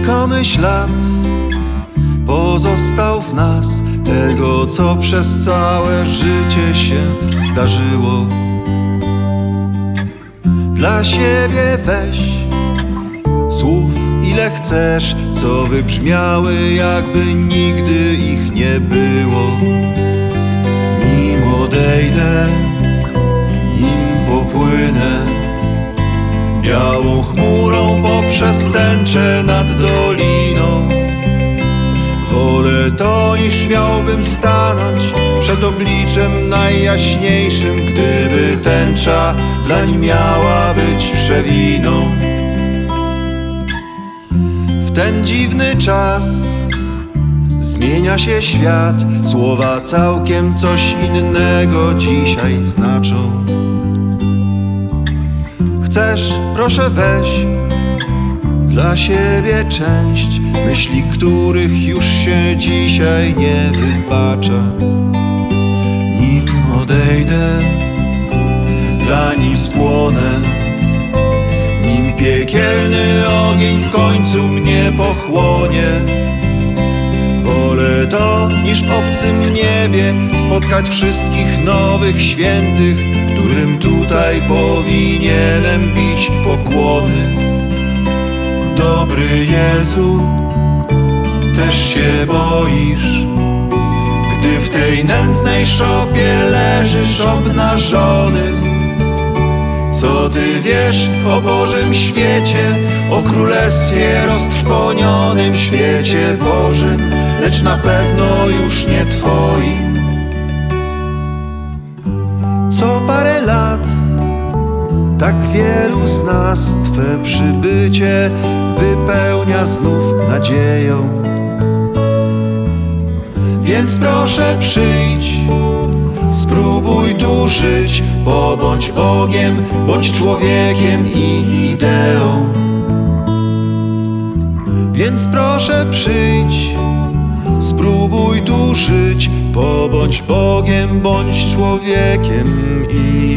znikomy ślad pozostał w nas tego, co przez całe życie się zdarzyło. Dla siebie weź słów ile chcesz, co wybrzmiały, jakby nigdy ich nie było. Nim odejdę, nim popłynę białą chmurą poprzez tęczę nad doliną, wolę to, niż miałbym stanąć przed obliczem najjaśniejszym, gdyby tęcza dlań miała być przewiną. W ten dziwny czas zmienia się świat, słowa całkiem coś innego dzisiaj znaczą. Chcesz, proszę weź dla siebie część myśli, których już się dzisiaj nie wybacza. Nim odejdę, zanim spłonę, nim piekielny ogień w końcu mnie pochłonie, wolę to, niż w obcym niebie spotkać wszystkich nowych świętych, którym tutaj powinienem bić pokłony. Dobry Jezu, też się boisz, gdy w tej nędznej szopie leżysz obnażony. Co Ty wiesz o Bożym świecie, o królestwie roztrwonionym, świecie Bożym, lecz na pewno już nie Twoim. Co parę lat tak wielu z nas Twe przybycie wypełnia znów nadzieją. Więc proszę przyjdź, spróbuj tu żyć, pobądź Bogiem, bądź człowiekiem i ideą. Więc proszę przyjdź, spróbuj tu żyć, pobądź Bogiem, bądź człowiekiem i